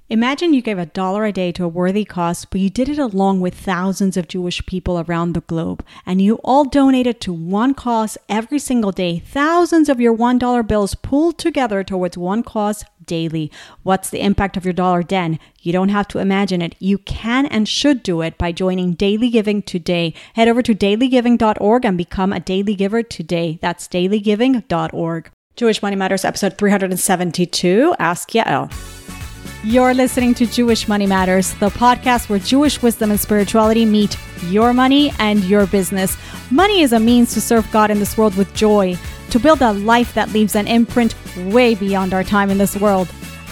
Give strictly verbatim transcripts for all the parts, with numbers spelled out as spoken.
Imagine you gave a dollar a day to a worthy cause, but you did it along with thousands of Jewish people around the globe, and you all donated to one cause every single day. Thousands of your one dollar bills pooled together towards one cause daily. What's the impact of your dollar then? You don't have to imagine it. You can and should do it by joining Daily Giving today. Head over to daily giving dot org and become a daily giver today. That's daily giving dot org. Jewish Money Matters, episode three hundred seventy-two, Ask Yael. You're listening to Jewish Money Matters, the podcast where Jewish wisdom and spirituality meet your money and your business. Money is a means to serve God in this world with joy, to build a life that leaves an imprint way beyond our time in this world.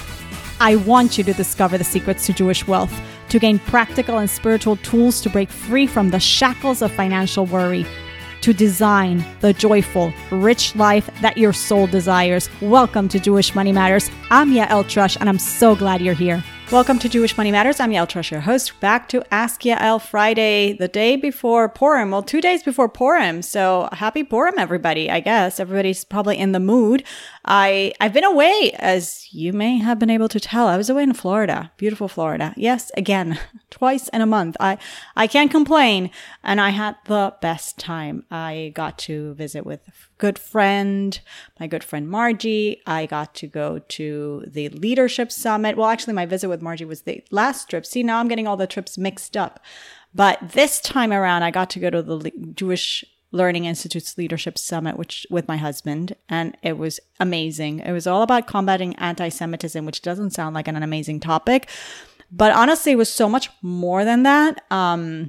I want you to discover the secrets to Jewish wealth, to gain practical and spiritual tools to break free from the shackles of financial worry, to design the joyful, rich life that your soul desires. Welcome to Jewish Money Matters. I'm Yael Trush, and I'm so glad you're here. Welcome to Jewish Money Matters. I'm Yael Trush, your host. Back to Ask Yael Friday, the day before Purim. Well, two days before Purim. So happy Purim, everybody. I guess everybody's probably in the mood. I, I've been away, as you may have been able to tell. I was away in Florida, beautiful Florida. Yes, again, twice in a month. I, I can't complain. And I had the best time. I got to visit with a good friend, my good friend Margie. I got to go to the Leadership Summit. Well, actually, my visit with Margie was the last trip. See, now I'm getting all the trips mixed up. But this time around, I got to go to the Le- Jewish Learning Institute's Leadership Summit, which with my husband, and it was amazing. It was all about combating anti-Semitism, which doesn't sound like an, an amazing topic, but honestly, it was so much more than that. Um,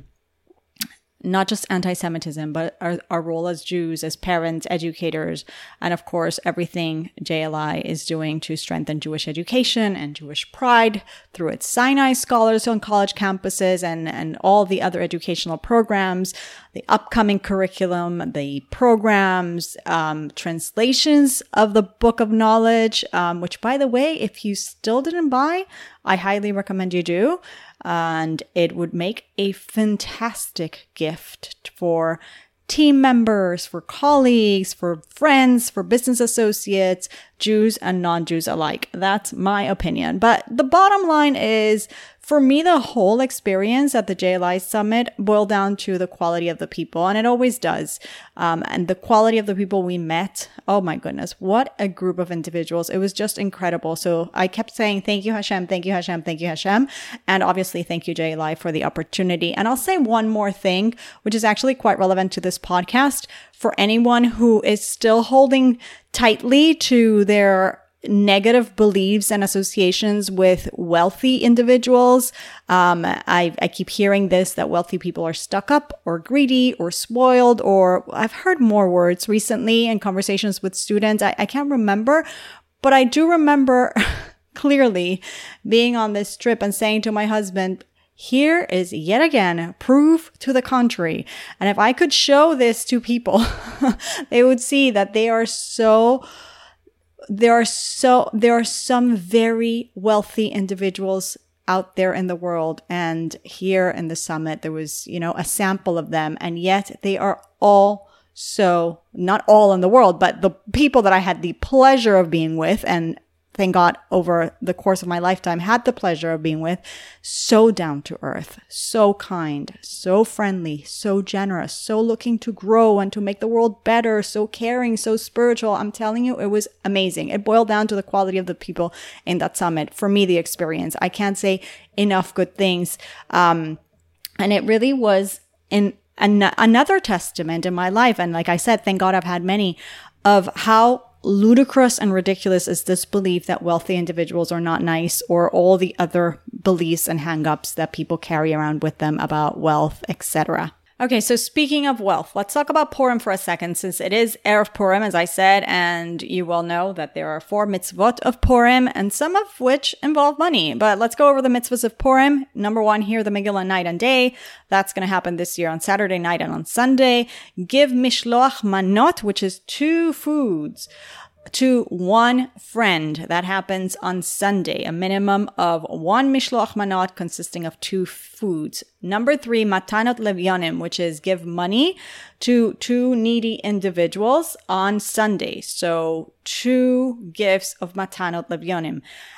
not just anti-Semitism, but our, our role as Jews, as parents, educators, and of course, everything J L I is doing to strengthen Jewish education and Jewish pride through its Sinai Scholars on college campuses and, and all the other educational programs, the upcoming curriculum, the programs, um, translations of the Book of Knowledge, um, which, by the way, if you still didn't buy, I highly recommend you do. And it would make a fantastic gift for team members, for colleagues, for friends, for business associates, Jews and non-Jews alike. That's my opinion. But the bottom line is, for me, the whole experience at the J L I Summit boiled down to the quality of the people, and it always does. Um, and the quality of the people we met, oh my goodness, what a group of individuals. It was just incredible. So I kept saying, thank you, Hashem, thank you, Hashem, thank you, Hashem. And obviously, thank you, J L I, for the opportunity. And I'll say one more thing, which is actually quite relevant to this podcast. For anyone who is still holding tightly to their negative beliefs and associations with wealthy individuals. Um, I, I keep hearing this, that wealthy people are stuck up or greedy or spoiled, or I've heard more words recently in conversations with students. I, I can't remember, but I do remember clearly being on this trip and saying to my husband, here is yet again proof to the contrary. And if I could show this to people, they would see that they are so There are so, there are some very wealthy individuals out there in the world. And here in the summit, there was, you know, a sample of them. And yet they are all so, not all in the world, but the people that I had the pleasure of being with, and thank God over the course of my lifetime had the pleasure of being with, so down to earth, so kind, so friendly, so generous, so looking to grow and to make the world better, so caring, so spiritual. I'm telling you, it was amazing. It boiled down to the quality of the people in that summit. For me, the experience, I can't say enough good things. Um, and it really was in an- another testament in my life. And like I said, thank God I've had many, of how ludicrous and ridiculous is this belief that wealthy individuals are not nice, or all the other beliefs and hang-ups that people carry around with them about wealth, et cetera. Okay, so speaking of wealth, let's talk about Purim for a second, since it is Erev Purim, as I said, and you will know that there are four mitzvot of Purim, and some of which involve money. But let's go over the mitzvahs of Purim. Number one, hear the Megillah night and day. That's going to happen this year on Saturday night and on Sunday. Give mishloach manot, which is two foods, to one friend. That happens on Sunday, a minimum of one mishloach manot consisting of two foods. Number three, matanot levyanim, which is give money to two needy individuals on Sunday. So two gifts of matanot levyanim.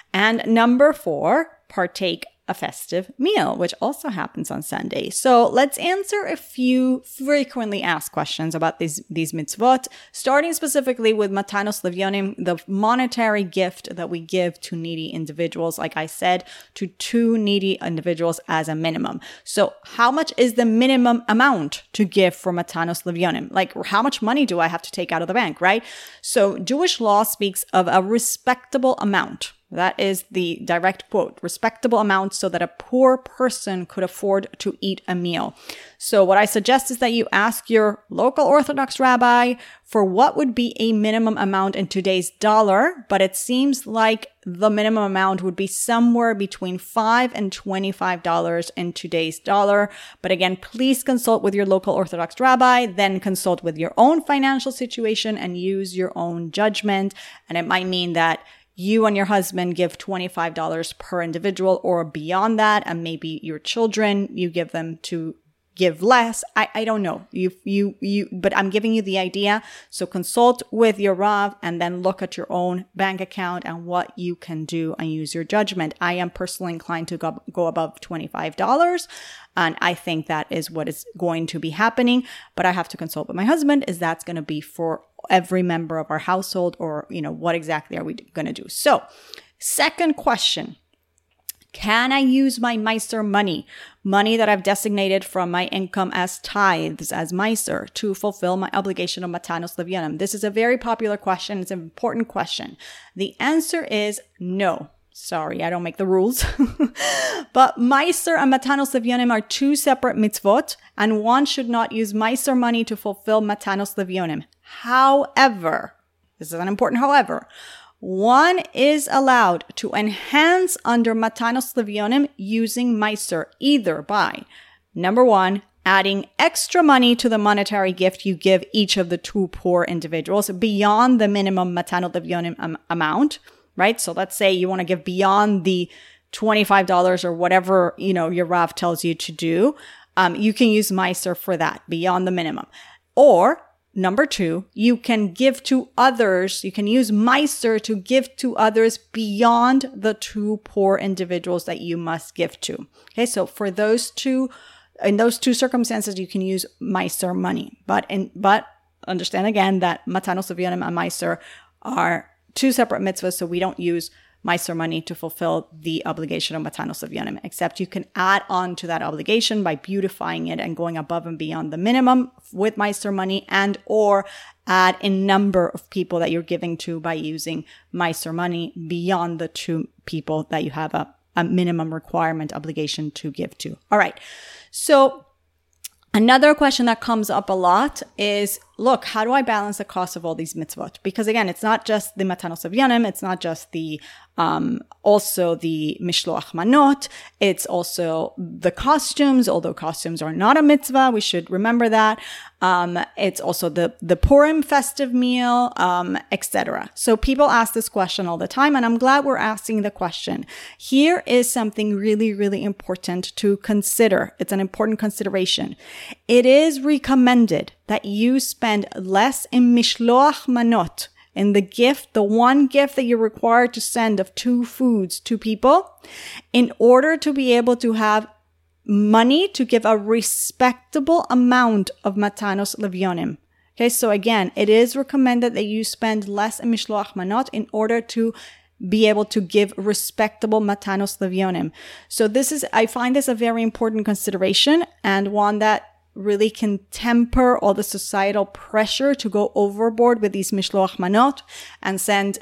And number four, partake a festive meal, which also happens on Sunday. So let's answer a few frequently asked questions about these, these mitzvot, starting specifically with Matanos Levionim, the monetary gift that we give to needy individuals, like I said, to two needy individuals as a minimum. So how much is the minimum amount to give for Matanos Levionim? Like, how much money do I have to take out of the bank, right? So Jewish law speaks of a respectable amount. That is the direct quote, respectable amount so that a poor person could afford to eat a meal. So what I suggest is that you ask your local Orthodox rabbi for what would be a minimum amount in today's dollar, but it seems like the minimum amount would be somewhere between five and twenty-five dollars in today's dollar. But again, please consult with your local Orthodox rabbi, then consult with your own financial situation and use your own judgment. And it might mean that you and your husband give twenty-five dollars per individual or beyond that, and maybe your children, you give them to give less. I, I don't know. You, you, you, but I'm giving you the idea. So consult with your Rav and then look at your own bank account and what you can do and use your judgment. I am personally inclined to go, go above twenty-five dollars. And I think that is what is going to be happening. But I have to consult with my husband. Is that's going to be for every member of our household, or, you know, what exactly are we going to do? So second question. Can I use my Meiser money, money that I've designated from my income as tithes, as Meiser, to fulfill my obligation of Matanos Levionim? This is a very popular question. It's an important question. The answer is no. Sorry, I don't make the rules. But Meiser and Matanos Levionim are two separate mitzvot, and one should not use Meiser money to fulfill Matanos Levionim. However, this is an important however, one is allowed to enhance under Matanos Levionim using Meiser, either by, number one, adding extra money to the monetary gift you give each of the two poor individuals beyond the minimum Matanos Levionim am- amount, right? So let's say you want to give beyond the twenty-five dollars or whatever, you know, your Rav tells you to do. Um, you can use Meiser for that, beyond the minimum. Or number two, you can give to others. You can use Meiser to give to others beyond the two poor individuals that you must give to. Okay, so for those two, in those two circumstances, you can use Meiser money. But in but understand again that Matanos Levionim and Meiser are two separate mitzvahs, so we don't use Meiser money to fulfill the obligation of Matanos Levionim, except you can add on to that obligation by beautifying it and going above and beyond the minimum with Meiser money, and or add a number of people that you're giving to by using Meiser money beyond the two people that you have a, a minimum requirement obligation to give to. All right. So another question that comes up a lot is, look, how do I balance the cost of all these mitzvot? Because again, it's not just the Matanos Levionim, it's not just the, um, also the Mishloach Manot, it's also the costumes, although costumes are not a mitzvah, we should remember that. Um, it's also the, the Purim festive meal, um, et cetera. So people ask this question all the time, and I'm glad we're asking the question. Here is something really, really important to consider. It's an important consideration. It is recommended that you spend less in Mishloach Manot, in the gift, the one gift that you're required to send of two foods to people, in order to be able to have money to give a respectable amount of Matanos Levionim. Okay, so again, it is recommended that you spend less in Mishloach Manot in order to be able to give respectable Matanos Levionim. So this is, I find this a very important consideration, and one that really can temper all the societal pressure to go overboard with these Mishloach Manot and send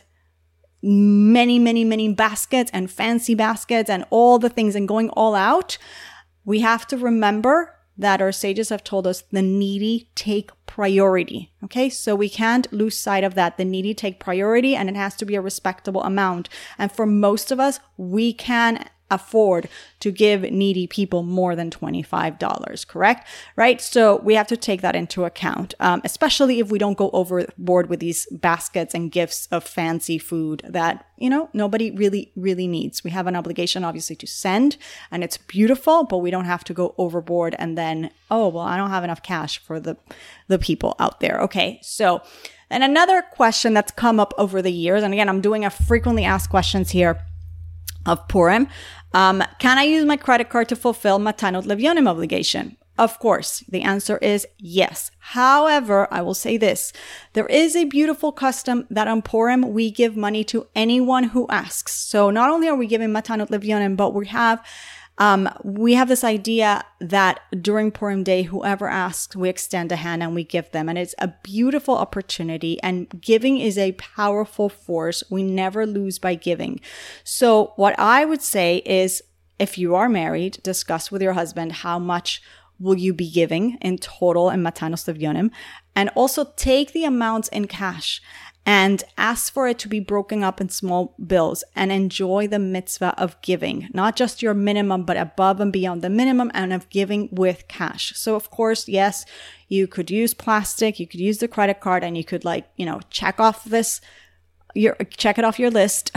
many, many, many baskets and fancy baskets and all the things and going all out. We have to remember that our sages have told us the needy take priority. Okay, so we can't lose sight of that. The needy take priority, and it has to be a respectable amount. And for most of us, we can afford to give needy people more than twenty-five dollars, correct? Right? So we have to take that into account, um, especially if we don't go overboard with these baskets and gifts of fancy food that, you know, nobody really, really needs. We have an obligation, obviously, to send, and it's beautiful, but we don't have to go overboard and then, oh, well, I don't have enough cash for the, the people out there. Okay. So, and another question that's come up over the years, and again, I'm doing a frequently asked questions here, of Purim. Um, can I use my credit card to fulfill Matanot Levyonim obligation? Of course, the answer is yes. However, I will say this. There is a beautiful custom that on Purim, we give money to anyone who asks. So not only are we giving Matanot Levyonim, but we have um, we have this idea that during Purim Day, whoever asks, we extend a hand and we give them. And it's a beautiful opportunity. And giving is a powerful force. We never lose by giving. So what I would say is, if you are married, discuss with your husband how much will you be giving in total in Matanos Levyonim, and also take the amounts in cash and ask for it to be broken up in small bills and enjoy the mitzvah of giving, not just your minimum, but above and beyond the minimum, and of giving with cash. So of course, yes, you could use plastic, you could use the credit card, and you could like, you know, check off this, your, check it off your list.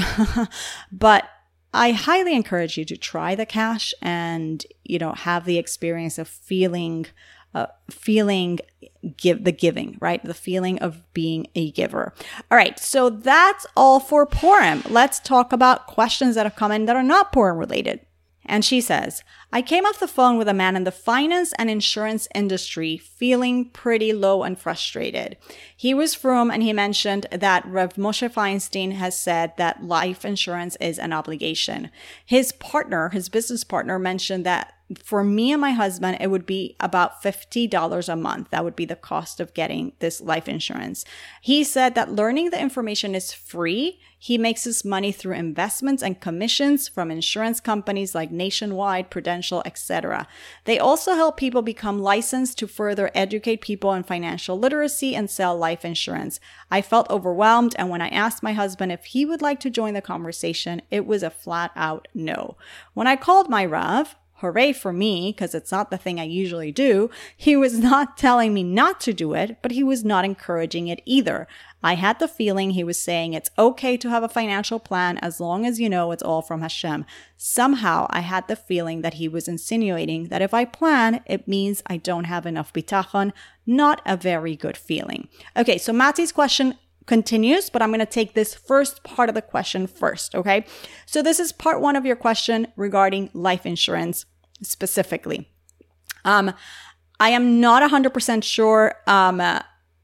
But I highly encourage you to try the cash and, you know, have the experience of feeling, uh, feeling give the giving, right? The feeling of being a giver. All right. So that's all for Purim. Let's talk about questions that have come in that are not Purim related. And she says, I came off the phone with a man in the finance and insurance industry feeling pretty low and frustrated. He was from, and he mentioned that Rev Moshe Feinstein has said that life insurance is an obligation. His partner, his business partner, mentioned that for me and my husband, it would be about fifty dollars a month. That would be the cost of getting this life insurance. He said that learning the information is free. He makes his money through investments and commissions from insurance companies like Nationwide, Prudential, et cetera. They also help people become licensed to further educate people in financial literacy and sell life insurance. I felt overwhelmed, and when I asked my husband if he would like to join the conversation, it was a flat out no. When I called my Rav, hooray for me, because it's not the thing I usually do, he was not telling me not to do it, but he was not encouraging it either. I had the feeling he was saying it's okay to have a financial plan as long as you know it's all from Hashem. Somehow I had the feeling that he was insinuating that if I plan, it means I don't have enough bitachon. Not a very good feeling. Okay, so Matty's question continues, but I'm going to take this first part of the question first, okay? So this is part one of your question regarding life insurance specifically. Um, I am not one hundred percent sure um, uh,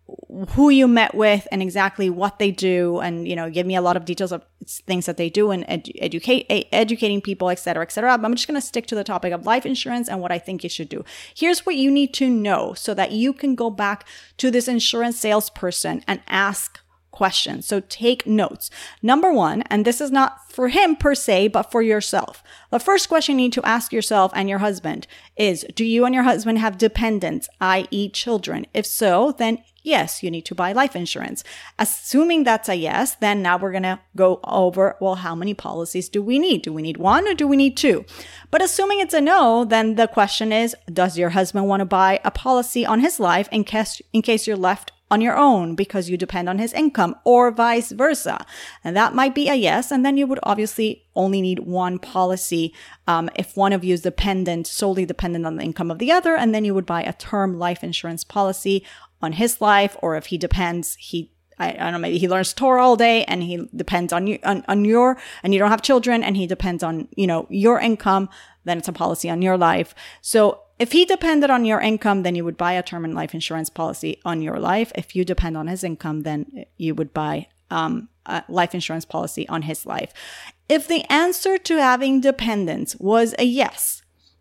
who you met with and exactly what they do, and, you know, give me a lot of details of things that they do and ed- educate, ed- educating people, et cetera, et cetera. But I'm just going to stick to the topic of life insurance and what I think you should do. Here's what you need to know so that you can go back to this insurance salesperson and ask questions. So take notes. Number one, and this is not for him per se, but for yourself. The first question you need to ask yourself and your husband is, do you and your husband have dependents, that is children? If so, then yes, you need to buy life insurance. Assuming that's a yes, then now we're going to go over, well, how many policies do we need? Do we need one or do we need two? But assuming it's a no, then the question is, does your husband want to buy a policy on his life in case, in case you're left on your own because you depend on his income, or vice versa? And that might be a yes. And then you would obviously only need one policy um, if one of you is dependent, solely dependent on the income of the other. And then you would buy a term life insurance policy on his life, or if he depends, he I, I don't know, maybe he learns Torah all day and he depends on you, on, on your, and you don't have children and he depends on, you know, your income, then it's a policy on your life. So if he depended on your income, then you would buy a term and life insurance policy on your life. If you depend on his income, then you would buy um, a life insurance policy on his life. If the answer to having dependents was a yes,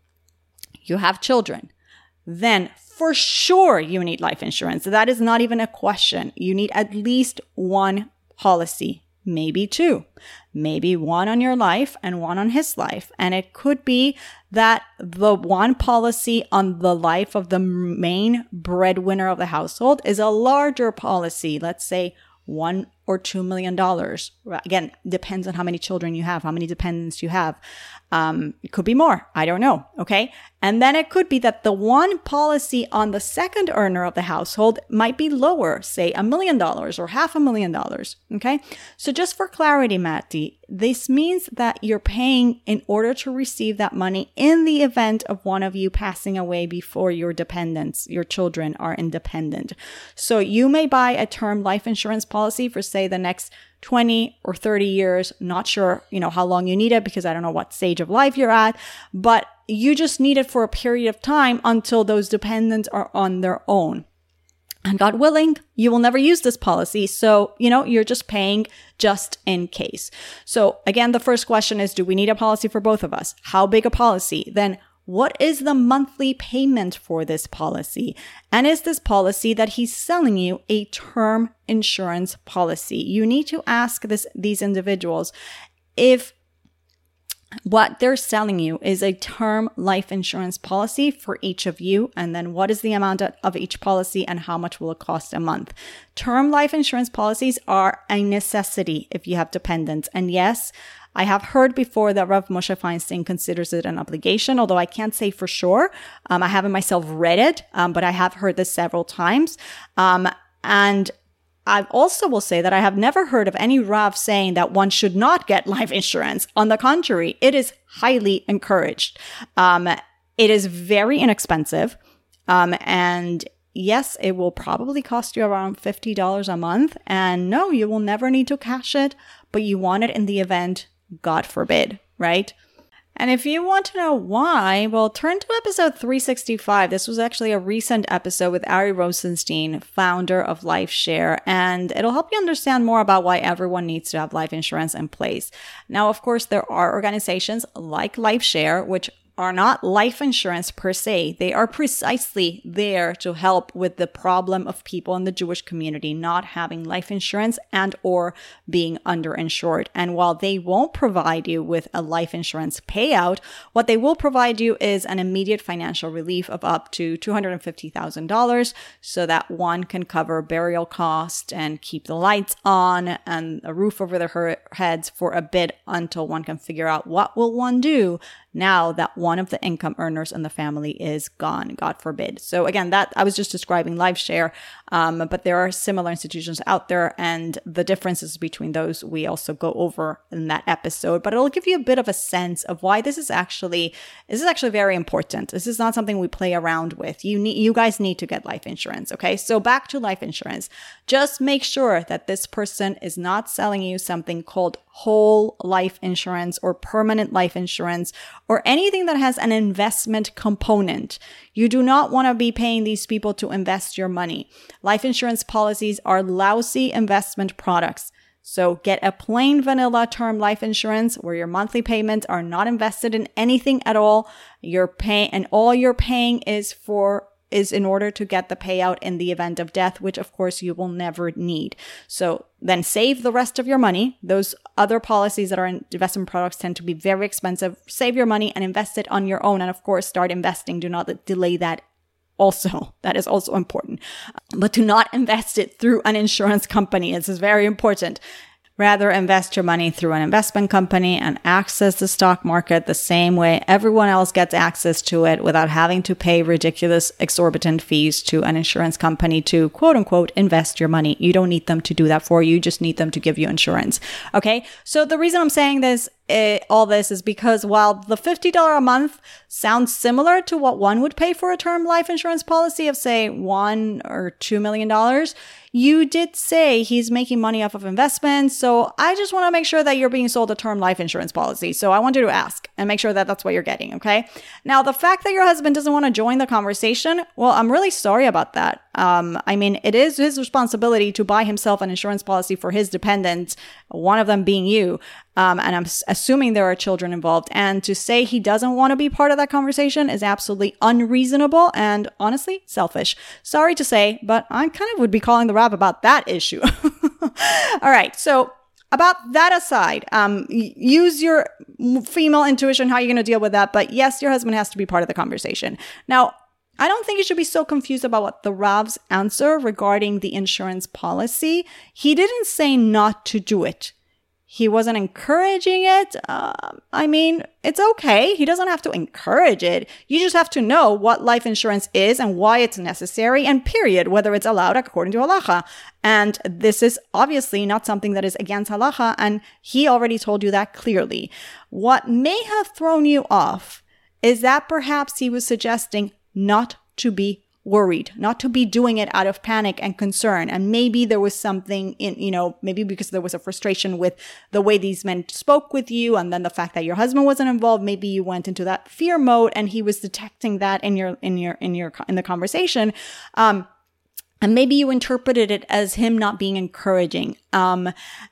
you have children, then for sure you need life insurance. That is not even a question. You need at least one policy, maybe two, maybe one on your life and one on his life. And it could be that the one policy on the life of the main breadwinner of the household is a larger policy, let's say one or two million dollars. Again, depends on how many children you have, how many dependents you have. Um, it could be more. I don't know. Okay. And then it could be that the one policy on the second earner of the household might be lower, say a million dollars or half a million dollars. Okay. So just for clarity, Matty, this means that you're paying in order to receive that money in the event of one of you passing away before your dependents, your children, are independent. So you may buy a term life insurance policy for say the next twenty or thirty years. Not sure, you know, how long you need it because I don't know what stage of life you're at, but you just need it for a period of time until those dependents are on their own. And God willing, you will never use this policy. So, you know, you're just paying just in case. So again, the first question is, do we need a policy for both of us? How big a policy? Then what is the monthly payment for this policy? And is this policy that he's selling you a term insurance policy? You need to ask this, these individuals if what they're selling you is a term life insurance policy for each of you. And then what is the amount of each policy and how much will it cost a month? Term life insurance policies are a necessity if you have dependents. And yes, I have heard before that Rav Moshe Feinstein considers it an obligation, although I can't say for sure. Um, I haven't myself read it, um, but I have heard this several times. Um, and I also will say that I have never heard of any Rav saying that one should not get life insurance. On the contrary, it is highly encouraged. Um, it is very inexpensive. Um, and yes, it will probably cost you around fifty dollars a month. And no, you will never need to cash it, but you want it in the event, God forbid, right? And if you want to know why, well, turn to episode three sixty-five. This was actually a recent episode with Ari Rosenstein, founder of LifeShare, and it'll help you understand more about why everyone needs to have life insurance in place. Now, of course, there are organizations like LifeShare, which are not life insurance per se. They are precisely there to help with the problem of people in the Jewish community not having life insurance and or being underinsured. And while they won't provide you with a life insurance payout, what they will provide you is an immediate financial relief of up to two hundred fifty thousand dollars so that one can cover burial costs and keep the lights on and a roof over their heads for a bit until one can figure out what will one do now that one of the income earners in the family is gone, God forbid. So again, that I was just describing LifeShare, um, but there are similar institutions out there, and the differences between those we also go over in that episode. But it'll give you a bit of a sense of why this is actually this is actually very important. This is not something we play around with. You need you guys need to get life insurance. Okay, so back to life insurance. Just make sure that this person is not selling you something called whole life insurance or permanent life insurance or anything that has an investment component. You do not want to be paying these people to invest your money. Life insurance policies are lousy investment products. So get a plain vanilla term life insurance where your monthly payments are not invested in anything at all. You're paying, and all you're paying is for is in order to get the payout in the event of death, which of course you will never need. So then save the rest of your money. Those other policies that are in investment products tend to be very expensive. Save your money and invest it on your own. And of course, start investing. Do not delay that also. That is also important. But do not invest it through an insurance company. This is very important. Rather, invest your money through an investment company and access the stock market the same way everyone else gets access to it without having to pay ridiculous, exorbitant fees to an insurance company to, quote unquote, invest your money. You don't need them to do that for you. You just need them to give you insurance. Okay. So the reason I'm saying this It, all this is because while the fifty dollars a month sounds similar to what one would pay for a term life insurance policy of, say, one or two million dollars, you did say he's making money off of investments. So I just want to make sure that you're being sold a term life insurance policy. So I wanted to ask and make sure that that's what you're getting. Okay. Now, the fact that your husband doesn't want to join the conversation, well, I'm really sorry about that. Um, I mean, it is his responsibility to buy himself an insurance policy for his dependents, one of them being you. Um, and I'm assuming there are children involved. And to say he doesn't want to be part of that conversation is absolutely unreasonable and honestly selfish. Sorry to say, but I kind of would be calling the Rav about that issue. All right. So about that aside, um, use your female intuition, how you're going to deal with that. But yes, your husband has to be part of the conversation. Now, I don't think you should be so confused about what the Rav's answer regarding the insurance policy. He didn't say not to do it. He wasn't encouraging it. Uh, I mean, it's okay. He doesn't have to encourage it. You just have to know what life insurance is and why it's necessary and period, whether it's allowed according to halacha. And this is obviously not something that is against halacha. And he already told you that clearly. What may have thrown you off is that perhaps he was suggesting not to be worried, not to be doing it out of panic and concern. And maybe there was something in, you know, maybe because there was a frustration with the way these men spoke with you, and then the fact that your husband wasn't involved, maybe you went into that fear mode and he was detecting that in your, in your, in your, in the conversation. Um, and maybe you interpreted it as him not being encouraging. Um,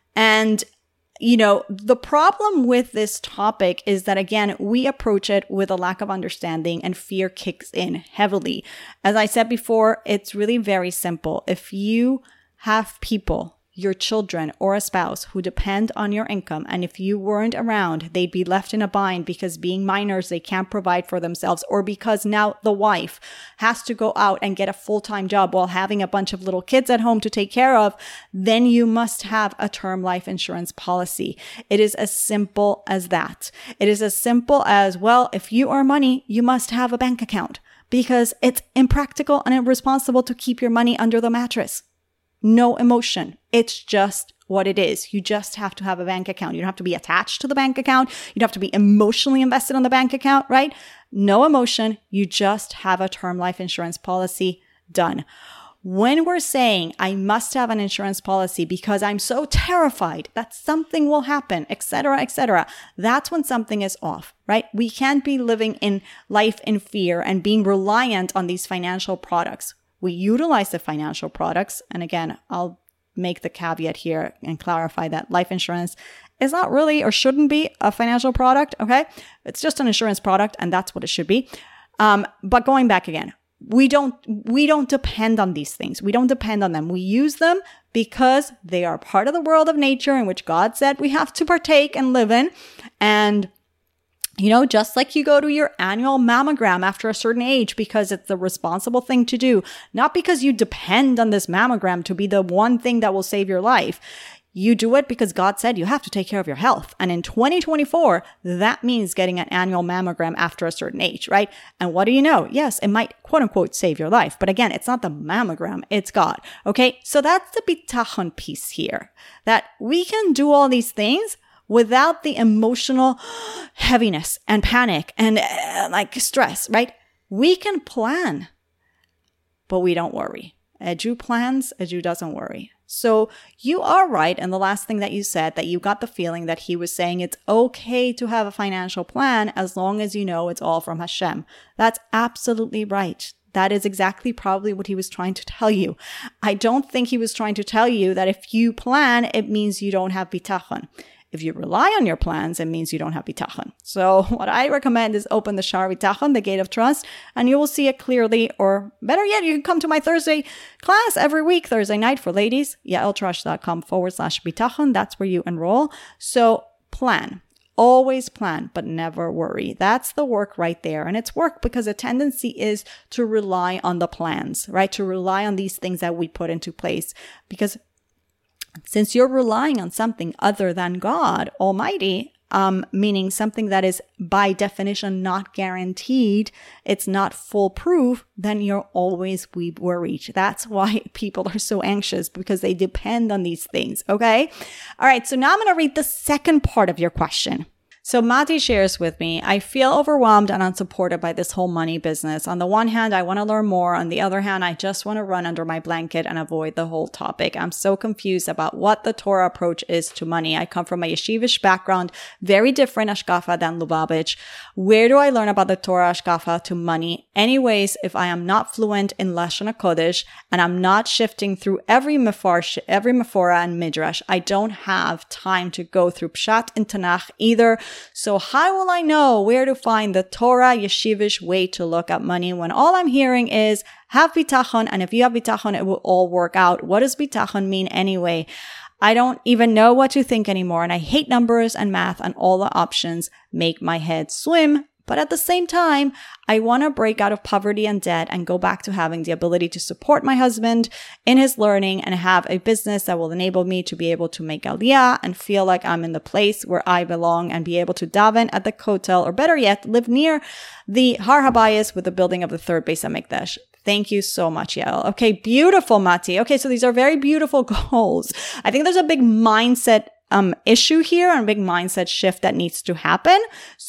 and You know, the problem with this topic is that, again, we approach it with a lack of understanding and fear kicks in heavily. As I said before, it's really very simple. If you have people, your children or a spouse who depend on your income, and if you weren't around, they'd be left in a bind because being minors, they can't provide for themselves, or because now the wife has to go out and get a full-time job while having a bunch of little kids at home to take care of, then you must have a term life insurance policy. It is as simple as that. It is as simple as, well, if you earn money, you must have a bank account, because it's impractical and irresponsible to keep your money under the mattress. No emotion. It's just what it is. You just have to have a bank account. You don't have to be attached to the bank account. You don't have to be emotionally invested on the bank account, right? No emotion. You just have a term life insurance policy. Done. When we're saying I must have an insurance policy because I'm so terrified that something will happen, et cetera, et cetera, that's when something is off, right? We can't be living in life in fear and being reliant on these financial products. We utilize the financial products. And again, I'll make the caveat here and clarify that life insurance is not really or shouldn't be a financial product, okay? It's just an insurance product, and that's what it should be. Um, but going back again, we don't we don't depend on these things. We don't depend on them. We use them because they are part of the world of nature in which God said we have to partake and live in. And you know, just like you go to your annual mammogram after a certain age because it's the responsible thing to do, not because you depend on this mammogram to be the one thing that will save your life. You do it because God said you have to take care of your health. And in twenty twenty-four, that means getting an annual mammogram after a certain age, right? And what do you know? Yes, it might quote unquote save your life. But again, it's not the mammogram, it's God. Okay, so that's the bitachon piece here, that we can do all these things without the emotional heaviness and panic and uh, like stress, right? We can plan, but we don't worry. Edu plans, Edu doesn't worry. So you are right. And the last thing that you said, that you got the feeling that he was saying it's okay to have a financial plan as long as you know it's all from Hashem. That's absolutely right. That is exactly probably what he was trying to tell you. I don't think he was trying to tell you that if you plan, it means you don't have bitachon. If you rely on your plans, it means you don't have bitachon. So what I recommend is open the Sha'ar Bitachon, the gate of trust, and you will see it clearly. Or better yet, you can come to my Thursday class every week, Thursday night for ladies, yaeltrush.com forward slash bitachon. That's where you enroll. So plan. Always plan, but never worry. That's the work right there. And it's work because a tendency is to rely on the plans, right? To rely on these things that we put into place. Because since you're relying on something other than God Almighty, um, meaning something that is by definition not guaranteed, it's not foolproof, then you're always worried. That's why people are so anxious, because they depend on these things, okay? All right, so now I'm going to read the second part of your question. So Mati shares with me, I feel overwhelmed and unsupported by this whole money business. On the one hand, I want to learn more. On the other hand, I just want to run under my blanket and avoid the whole topic. I'm so confused about what the Torah approach is to money. I come from a yeshivish background, very different ashkafa than Lubavitch. Where do I learn about the Torah ashkafa to money? Anyways, if I am not fluent in Lashon HaKodesh and I'm not shifting through every mefarsh, every mephora and midrash, I don't have time to go through Pshat in Tanakh either. So how will I know where to find the Torah yeshivish way to look at money when all I'm hearing is have bitachon, and if you have bitachon, it will all work out? What does bitachon mean anyway? I don't even know what to think anymore, and I hate numbers and math, and all the options make my head swim. But at the same time, I want to break out of poverty and debt and go back to having the ability to support my husband in his learning and have a business that will enable me to be able to make aliyah and feel like I'm in the place where I belong and be able to daven at the Kotel, or better yet, live near the Har Habayis with the building of the third Beis HaMikdash. Thank you so much, Yael. Okay, beautiful, Mati. Okay, so these are very beautiful goals. I think there's a big mindset um issue here and a big mindset shift that needs to happen. So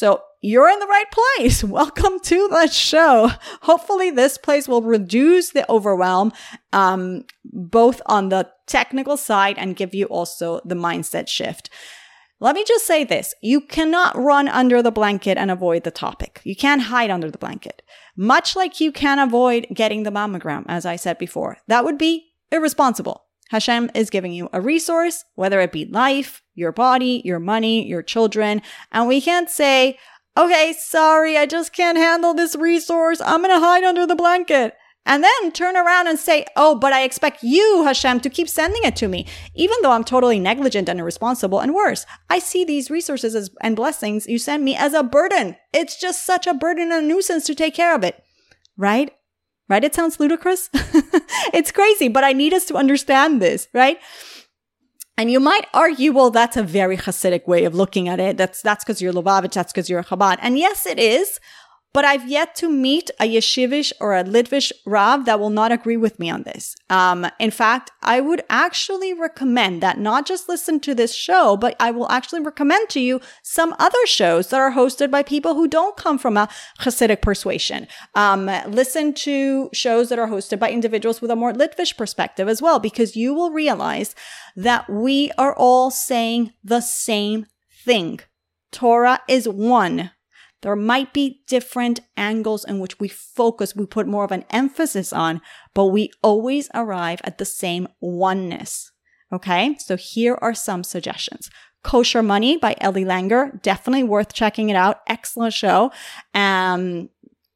you're in the right place. Welcome to the show. Hopefully this place will reduce the overwhelm, um, both on the technical side and give you also the mindset shift. Let me just say this. You cannot run under the blanket and avoid the topic. You can't hide under the blanket. Much like you can avoid getting the mammogram, as I said before. That would be irresponsible. Hashem is giving you a resource, whether it be life, your body, your money, your children, and we can't say, okay, sorry, I just can't handle this resource. I'm going to hide under the blanket. And then turn around and say, oh, but I expect you, Hashem, to keep sending it to me, even though I'm totally negligent and irresponsible. And worse, I see these resources as, and blessings you send me as a burden. It's just such a burden and a nuisance to take care of it. Right? Right? It sounds ludicrous. It's crazy, but I need us to understand this, right? And you might argue, well, that's a very Hasidic way of looking at it. That's that's because you're Lubavitch, that's because you're a Chabad. And yes, it is. But I've yet to meet a Yeshivish or a Litvish Rav that will not agree with me on this. Um, in fact, I would actually recommend that not just listen to this show, but I will actually recommend to you some other shows that are hosted by people who don't come from a Hasidic persuasion. Um, listen to shows that are hosted by individuals with a more Litvish perspective as well, because you will realize that we are all saying the same thing. Torah is one. There might be different angles in which we focus, we put more of an emphasis on, but we always arrive at the same oneness. Okay? So here are some suggestions. Kosher Money by Ellie Langer. Definitely worth checking it out. Excellent show. Um,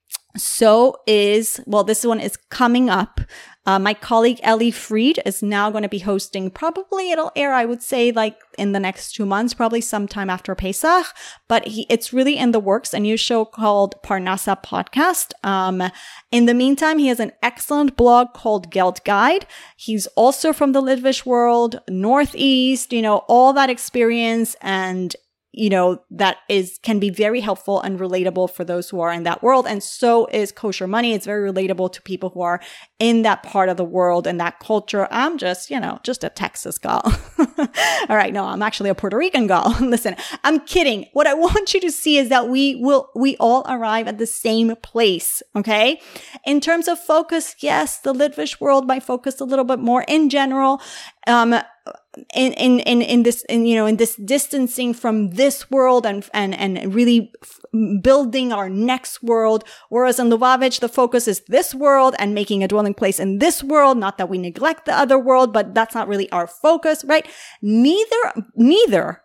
so is, well, this one is coming up. Uh, my colleague Ellie Fried is now going to be hosting, probably it'll air, I would say, like in the next two months, probably sometime after Pesach, but he, it's really in the works, a new show called Parnasa Podcast. Um, in the meantime, he has an excellent blog called Geld Guide. He's also from the Litvish world, Northeast, you know, all that experience, and you know, that is, can be very helpful and relatable for those who are in that world. And so is Kosher Money. It's very relatable to people who are in that part of the world and that culture. I'm just, you know, just a Texas gal. All right. No, I'm actually a Puerto Rican gal. Listen, I'm kidding. What I want you to see is that we will, we all arrive at the same place. Okay. In terms of focus, yes, the Litvish world might focus a little bit more in general. Um, in, in, in, in this, in, you know, in this distancing from this world and, and, and really f- building our next world. Whereas in Lubavitch, the focus is this world and making a dwelling place in this world. Not that we neglect the other world, but that's not really our focus, right? Neither, neither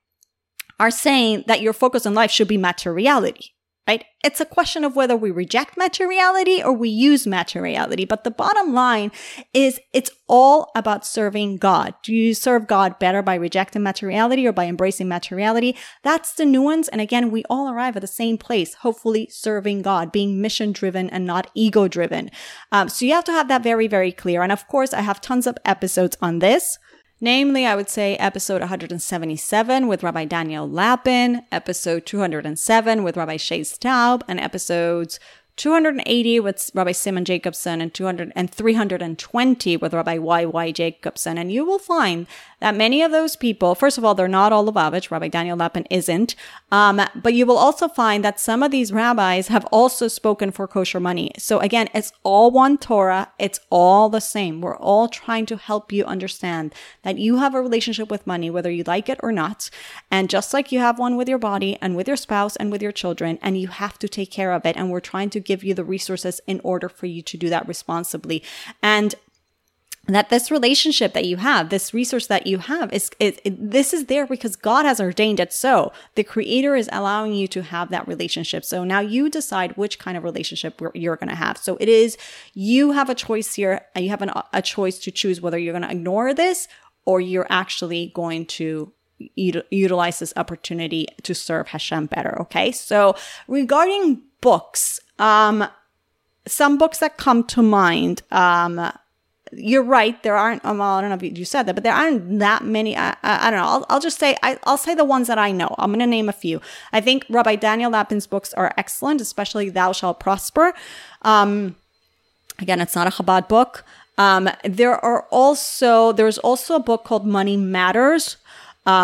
are saying that your focus in life should be materiality. Right? It's a question of whether we reject materiality or we use materiality. But the bottom line is it's all about serving God. Do you serve God better by rejecting materiality or by embracing materiality? That's the nuance. And again, we all arrive at the same place, hopefully serving God, being mission driven and not ego driven. Um, so you have to have that very, very clear. And of course, I have tons of episodes on this. Namely, I would say episode one hundred seventy-seven with Rabbi Daniel Lapin, episode two hundred seven with Rabbi Shay Staub, and episodes two hundred eighty with Rabbi Simon Jacobson and two hundred and three hundred twenty with Rabbi Y Y Jacobson. And you will find that many of those people, first of all, they're not all Lubavitch. Rabbi Daniel Lapin isn't. Um, but you will also find that some of these rabbis have also spoken for Kosher Money. So again, it's all one Torah. It's all the same. We're all trying to help you understand that you have a relationship with money, whether you like it or not. And just like you have one with your body and with your spouse and with your children, and you have to take care of it. And we're trying to give you the resources in order for you to do that responsibly. And that this relationship that you have, this resource that you have, is it, it, this is there because God has ordained it so. The Creator is allowing you to have that relationship. So now you decide which kind of relationship you're going to have. So it is, you have a choice here, and you have an, a choice to choose whether you're going to ignore this or you're actually going to utilize this opportunity to serve Hashem better. Okay. So regarding books, um, some books that come to mind, um, you're right. There aren't, um, well, I don't know if you said that, but there aren't that many. I, I, I don't know. I'll, I'll just say, I, I'll say the ones that I know. I'm going to name a few. I think Rabbi Daniel Lapin's books are excellent, especially Thou Shalt Prosper. Um, again, it's not a Chabad book. Um, there are also, there's also a book called Money Matters, um,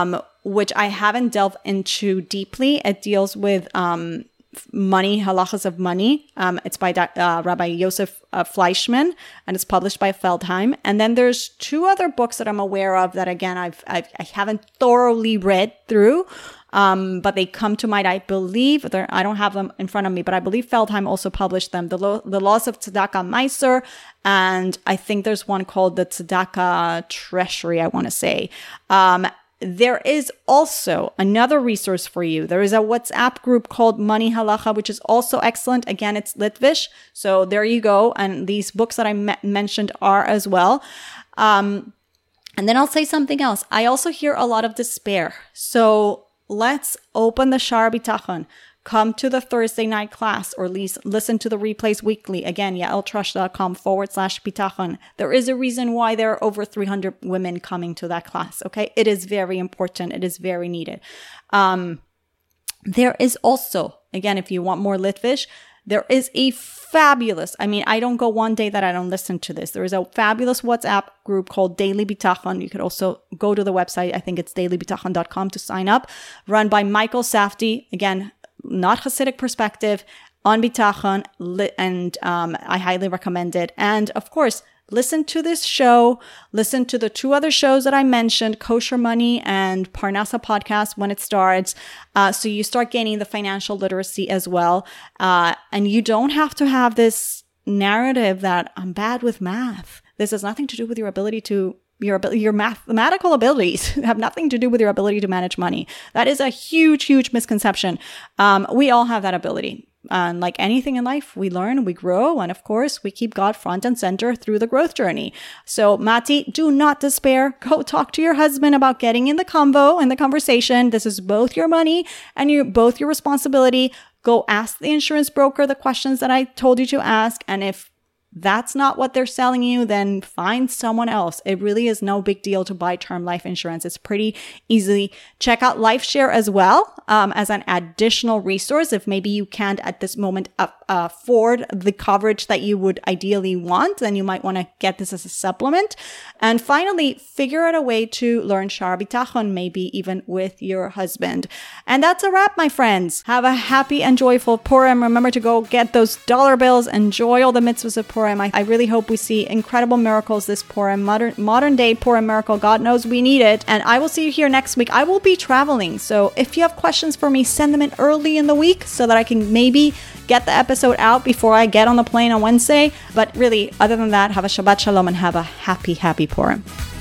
which I haven't delved into deeply. It deals with um, money, halachas of money. Um, it's by uh, Rabbi Yosef uh, Fleischman, and it's published by Feldheim. And then there's two other books that I'm aware of that, again, I've, I've I haven't thoroughly read through, um, but they come to mind. I believe I don't have them in front of me, but I believe Feldheim also published them. The Lo- the Laws of Tzedakah Meiser, and I think there's one called the Tzedakah Treasury. I want to say. Um, There is also another resource for you. There is a WhatsApp group called Money Halacha, which is also excellent. Again, it's Litvish. So there you go. And these books that I me- mentioned are as well. Um, and then I'll say something else. I also hear a lot of despair. So let's open the Sha'ar Bitachon. Come to the Thursday night class, or at least listen to the replays weekly. Again, yaeltrush.com forward slash bitachon. There is a reason why there are over three hundred women coming to that class, okay? It is very important. It is very needed. Um, there is also, again, if you want more Litvish, there is a fabulous, I mean, I don't go one day that I don't listen to this. There is a fabulous WhatsApp group called Daily Bitachon. You could also go to the website. I think it's daily bitachon dot com to sign up. Run by Michael Safdie. Again, not Hasidic perspective on Bitachon, and um, I highly recommend it. And of course, listen to this show, listen to the two other shows that I mentioned, Kosher Money and Parnasa Podcast when it starts. Uh, so you start gaining the financial literacy as well. Uh, and you don't have to have this narrative that I'm bad with math. This has nothing to do with your ability to Your ability, your mathematical abilities have nothing to do with your ability to manage money. That is a huge, huge misconception. Um, we all have that ability. And like anything in life, we learn, we grow, and of course, we keep God front and center through the growth journey. So, Mati, do not despair. Go talk to your husband about getting in the convo, in the conversation. This is both your money and your, both your responsibility. Go ask the insurance broker the questions that I told you to ask. And if that's not what they're selling you, then find someone else. It really is no big deal to buy term life insurance. It's pretty easy. Check out LifeShare as well um, as an additional resource if maybe you can't at this moment uh, afford the coverage that you would ideally want, then you might want to get this as a supplement. And finally, figure out a way to learn Sha'ar Bitachon, maybe even with your husband. And that's a wrap, my friends. Have a happy and joyful Purim. Remember to go get those dollar bills. Enjoy all the mitzvahs of Purim. I, I really hope we see incredible miracles this Purim, modern, modern day Purim miracle. God knows we need it. And I will see you here next week. I will be traveling. So if you have questions for me, send them in early in the week so that I can maybe get the episode out before I get on the plane on Wednesday. But really, other than that, have a Shabbat Shalom and have a happy, happy Purim.